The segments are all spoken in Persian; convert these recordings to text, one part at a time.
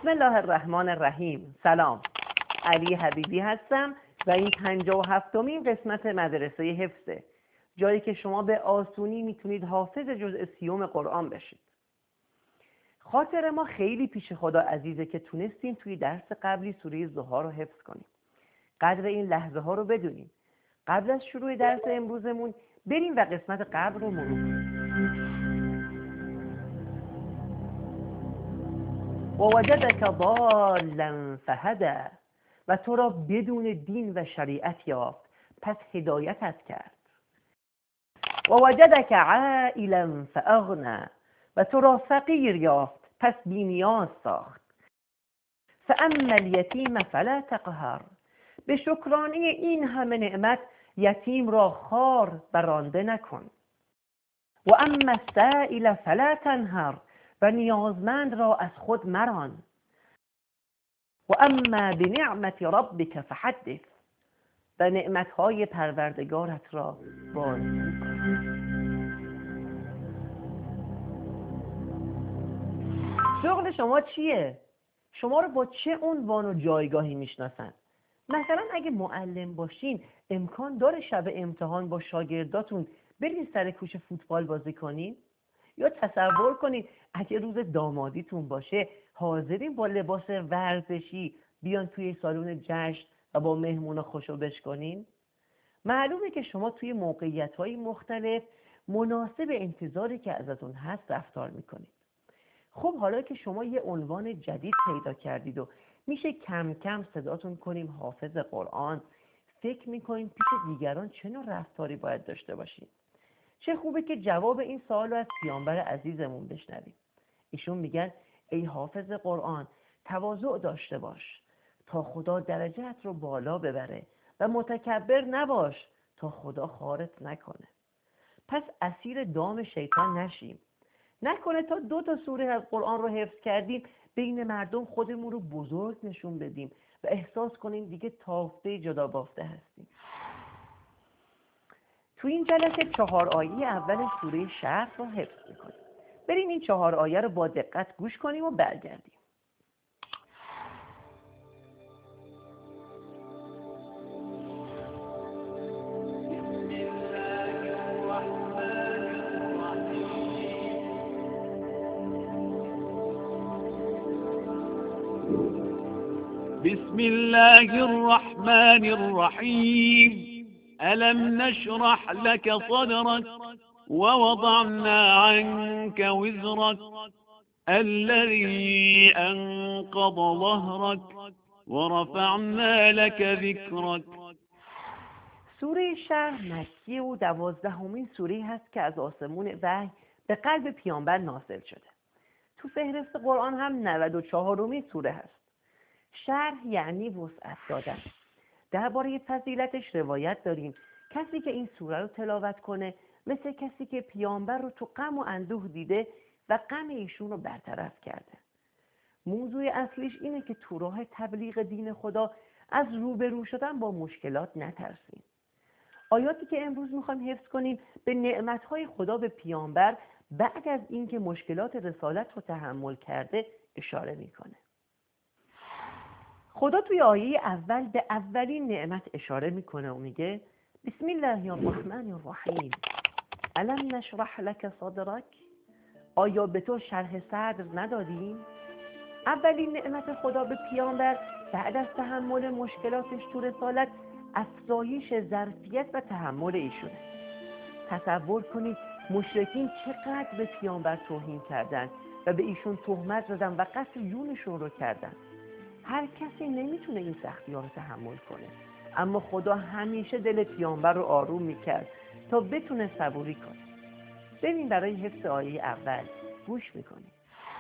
بسم الله الرحمن الرحیم. سلام، علی حبیبی هستم و این 57مین قسمت مدرسه حفظه، جایی که شما به آسونی میتونید حافظ جزء 30 قرآن بشید. خاطر ما خیلی پیش خدا عزیزه که تونستیم توی درس قبلی سوره ضحی رو حفظ کنیم. قدر این لحظه ها رو بدونیم. قبل از شروع درس امروزمون بریم و قسمت قبل رو مرور کنیم. ووجدك ضالا فهدى، و تو را بدون دین و شریعت یافت پس هدایتت کرد. ووجدك عائلا فاغنى، و تو را فقیر یافت پس بی‌نیاز ساخت. فاما الیتیم فلا تقهر، به شکرانه این همه نعمت یتیم را خوار و رانده نکن. و اما السائل فلا تنهر، و نیازمند را از خود مران. و اما بنعمت ربک فحدث، و نعمتهای پروردگارت را بازگو کن. شغل شما چیه؟ شما رو با چه عنوان و جایگاهی میشناسن؟ مثلا اگه معلم باشین امکان داره شب امتحان با شاگرداتون برین سر کوچه فوتبال بازی کنین؟ یا تصور کنید اگه روز دامادیتون باشه حاضرین با لباس ورزشی بیان توی سالن جشن و با مهمونا خوشو بشکنین؟ معلومه که شما توی موقعیت‌های مختلف مناسب انتظاری که ازتون هست رفتار میکنید. خب حالا که شما یه عنوان جدید پیدا کردید و میشه کم کم صداتون کنیم حافظ قرآن، فکر میکنید پیش دیگران چه نوع رفتاری باید داشته باشید؟ چه خوبه که جواب این سوال رو از پیامبر عزیزمون بشنویم. ایشون میگن ای حافظ قرآن، تواضع داشته باش تا خدا درجت رو بالا ببره و متکبر نباش تا خدا خارت نکنه. پس اسیر دام شیطان نشیم. نکنه تا 2 سوره از قرآن رو حفظ کردیم بین مردم خودمون رو بزرگ نشون بدیم و احساس کنیم دیگه تافته جدا بافته هستیم. تو این جلسه 4 آیه اول سوره شرح رو حفظ میکنیم. بریم این 4 آیه رو با دقت گوش کنیم و برگردیم. بسم الله الرحمن الرحيم. ألم نشرح لك صدرك ووضعنا عنك وزرك الذي أنقض ظهرك ورفعنا لك ذكرك. سوره شرح مکی و 12مین سوره هست که از آسمون وحی به قلب پیامبر نازل شده. تو فهرست قرآن هم 94مین سوره هست. شرح یعنی وسعت دادن. درباره فضیلتش روایت داریم کسی که این سوره رو تلاوت کنه مثل کسی که پیامبر رو تو غم و اندوه دیده و غم ایشون رو برطرف کرده. موضوع اصلیش اینه که تو راه تبلیغ دین خدا از روبرو شدن با مشکلات نترسیم. آیاتی که امروز میخوایم حفظ کنیم به نعمتهای خدا به پیامبر بعد از اینکه مشکلات رسالت رو تحمل کرده اشاره میکنه. خدا توی آیه اول به اولین نعمت اشاره میکنه و میگه بسم الله الرحمن الرحیم. الم نشرح لك صدرک، آیا به تو شرح صدر ندادیم؟ اولین نعمت خدا به پیامبر بعد از تحمل مشکلاتش تو رسالت افزایش ظرفیت و تحمل ایشونه. تصور کنید مشرکین چقدر به پیامبر توهین کردن و به ایشون تهمت زدن و قتل جونشون رو کردن. هر کسی نمیتونه این سختی‌ها رو تحمل کنه، اما خدا همیشه دل پیامبر رو آروم میکرد تا بتونه صبوری کنه. ببین برای حفظ آیه اول گوش میکنیم.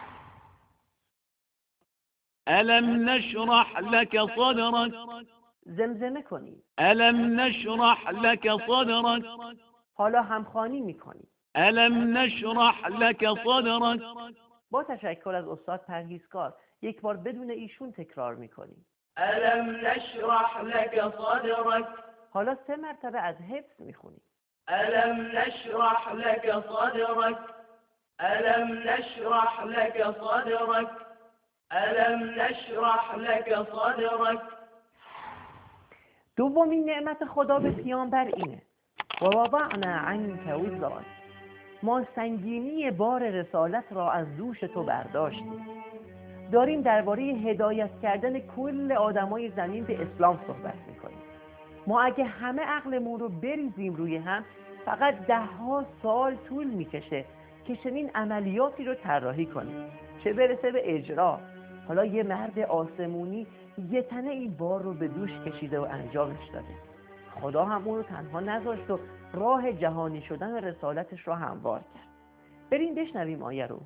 ألم نشرح لك صدرك. زمزمه کنیم. ألم نشرح لك صدرك. حالا همخوانی میکنیم. ألم نشرح لك صدرك. با تشکر از استاد پرهیزکار یک بار بدون ایشون تکرار میکنیم. ألم نشرح لك صدرك. حالا 3 مرتبه از حفظ میخونیم. ألم نشرح لك صدرك. ألم نشرح لك صدرك. ألم نشرح لك صدرك دومین نعمت خدا به پیامبر اینه و وضعنا عنک وزرک، ما سنگینی بار رسالت را از دوش تو برداشتیم. داریم درباره هدایت کردن کل آدمای زمین به اسلام صحبت میکنیم. ما اگه همه عقلمون رو بریزیم روی هم فقط 10 سال طول میکشه که چنین عملیاتی رو طراحی کنیم، چه برسه به اجرا. حالا یه مرد آسمونی یه تنه این بار رو به دوش کشیده و انجامش داده. خدا هم اون رو تنها نذاشت و راه جهانی شدن رسالتش رو هموار کرد. بریم بشنویم آیه رو.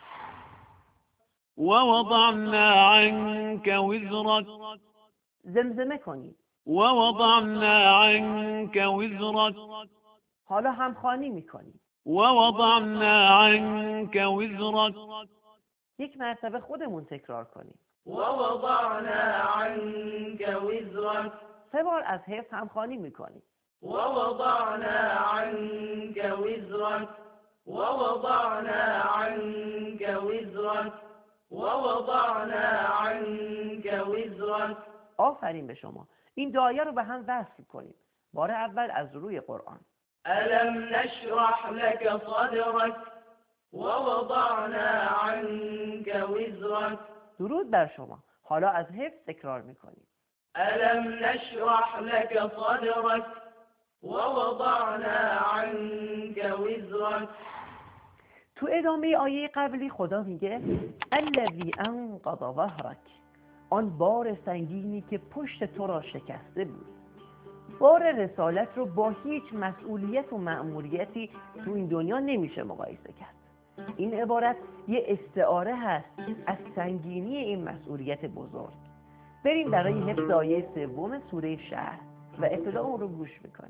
ووضعنا عنك وزرك زمزمه کنید. ووضعنا عنك وزرك حالا همخوانی میکنید. ووضعنا عنك وزرك یک مرتبه خودمون تکرار کنیم. ووضعنا عنك وزرك 3 بار از حفظ همخوانی میکنیم. ووضعنا عنك وزرك ووضعنا عنك وزرك ووضعنا عنك وزرك. آفرین به شما. این دعایه رو به هم وصل کنیم. بار اول از روی قرآن. ألم نشرح لك صدرك ووضعنا عنك وزرك. درود بر شما. حالا از حفظ تکرار میکنیم. ألم نشرح لك صدرك ووضعنا عنك وزرك. تو ادامه آیه قبلی خدا میگه الذی انقض ظهرک، آن بار سنگینی که پشت تو را شکسته بود. بار رسالت رو با هیچ مسئولیت و مأموریتی تو این دنیا نمیشه مقایسه کرد. این عبارت یه استعاره هست از سنگینی این مسئولیت بزرگ. بریم برای حفظ آیه 3 سوره شرح و ابتدا اون رو گوش میکنیم.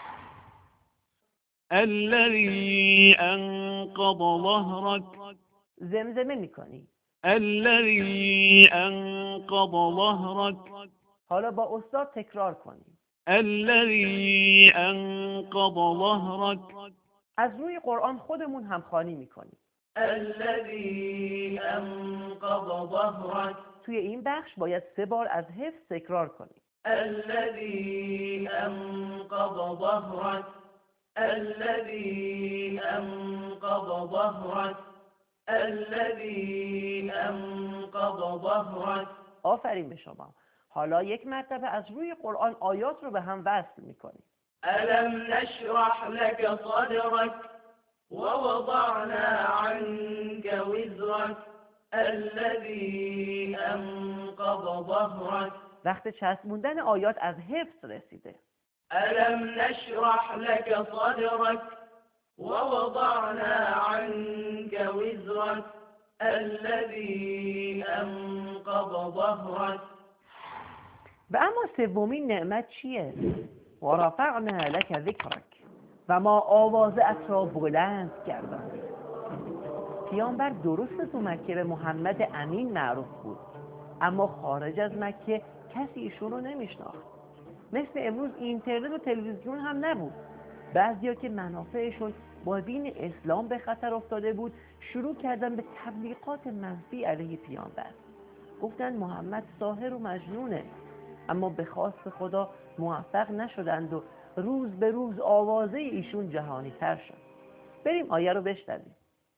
الذي أنقض ظهرك زمزمه میکنی. الذي أنقض ظهرك حالا با استاد تکرار کنیم. الذي أنقض ظهرك از روی قرآن خودمون همخوانی میکنیم. الذي أنقض ظهرك. توی این بخش باید 3 بار از حفظ تکرار کنیم. الذي أنقض ظهرك الذي أنقض ظهرك الذي أنقض ظهرك. آفرین به شما. حالا یک مرتبه از روی قرآن آیات رو به هم وصل میکنیم. ألم نشرح لك صدرك ووضعنا عنك وزرك الذي أنقض ظهرك. وقت چسبوندن آیات از حفظ رسیده. ألم نشرح لك صدرك ووضعنا عنك وزرك الذي أنقض ظهرك. و اما 3مین نعمت چیه؟ و رفعنا لك ذکرک، و ما آوازه ات را بلند کردیم. پیامبر درست تو مکه به محمد امین معروف بود، اما خارج از مکه کسی ایشون رو نمیشناخت. مثل امروز اینترنت و تلویزیون هم نبود. بعضیا که منافعشون با دین اسلام به خطر افتاده بود شروع کردن به تبلیغات منفی علیه پیامبر. گفتن محمد ساحر و مجنونه، اما به خواست خدا موفق نشدند و روز به روز آوازه ایشون جهانی تر شد. بریم آیه رو بشنویم.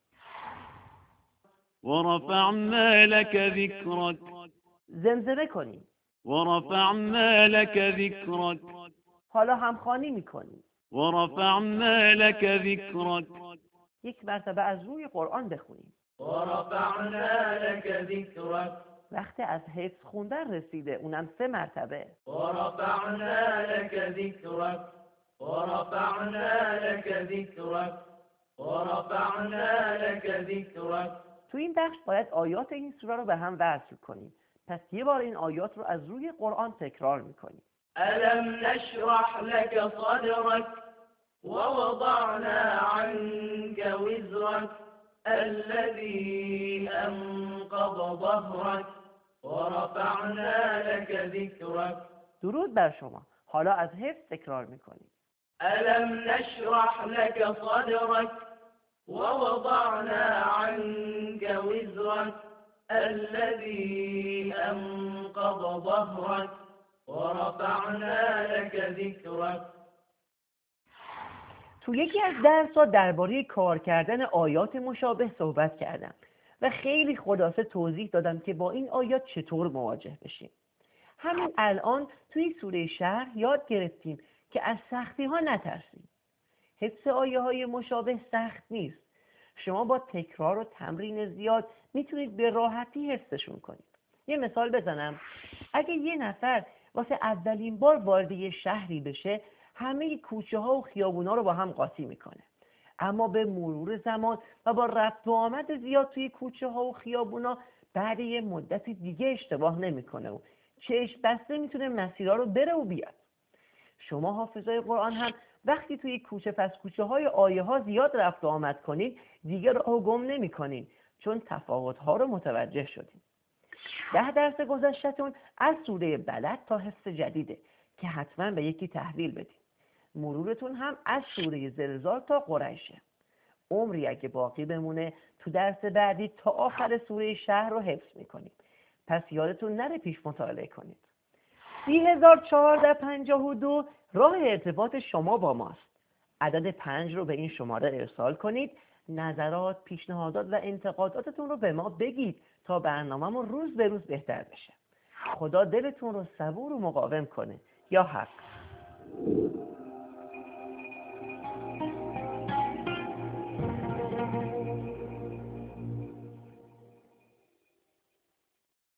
ورفعنا لك ذكرك زمزمه کنیم. ورفعنا لك ذكرك حالا همخوانی میکنیم. ورفعنا لك ذكرك یک مرتبه از روی قرآن بخونیم. ورفعنا لك ذكرك. وقت از حفظ خوندن رسیده، اونم 3 مرتبه. ورفعنا لك ذكرك ورفعنا لك ذكرك ورفعنا لك ذكرك. تو این بخش باید آیات این سوره رو به هم وصل کنیم. پس یه بار این آیات رو از روی قرآن تکرار میکنیم. ألم نشرح لك صدرك ووضعنا عنك وزرك الذي أنقض ظهرك ورفعنا لك ذكرك. درود بر شما. حالا از حفظ تکرار میکنیم. ألم نشرح لك صدرك ووضعنا عنك وزرك الذي أنقض ظهرك ورفعنا لك ذكرك. تو یکی از درس‌ها درباره کار کردن آیات مشابه صحبت کردم و خیلی خلاصه توضیح دادم که با این آیات چطور مواجه بشیم. همین الان توی سوره شرح یاد گرفتیم که از سختی‌ها نترسیم. حفظ آیه‌های مشابه سخت نیست. شما با تکرار و تمرین زیاد میتونید به راحتی حفظشون کنید. یه مثال بزنم. اگه یه نفر واسه اولین بار وارد یه شهری بشه، همه کوچه‌ها و خیابونا رو با هم قاطی میکنه. اما به مرور زمان و با رفت و آمد زیاد توی کوچه‌ها و خیابونا بعد یه مدت دیگه اشتباه نمیکنه و چشم بسته میتونه مسیرها رو بره و بیاد. شما حافظای قرآن هم وقتی توی کوچه پس کوچه های آیه ها زیاد رفت و آمد کنید دیگه راهو گم نمی کنید، چون تفاوت ها رو متوجه شدید. 10 درس گذشته‌تون از سوره بلد تا حفظ جدیده که حتما به یکی تحویل بدید. مرورتون هم از سوره زلزال تا قریشه. عمری اگه باقی بمونه تو درس بعدی تا آخر سوره شهر رو حفظ میکنید. پس یادتون نره پیش مطالعه کنید. 3452 راه ارتباط شما با ماست. عدد 5 رو به این شماره ارسال کنید. نظرات، پیشنهادات و انتقاداتتون رو به ما بگید تا برنامه‌مون روز به روز بهتر بشه. خدا دلتون رو صبور و مقاوم کنه. یا حق.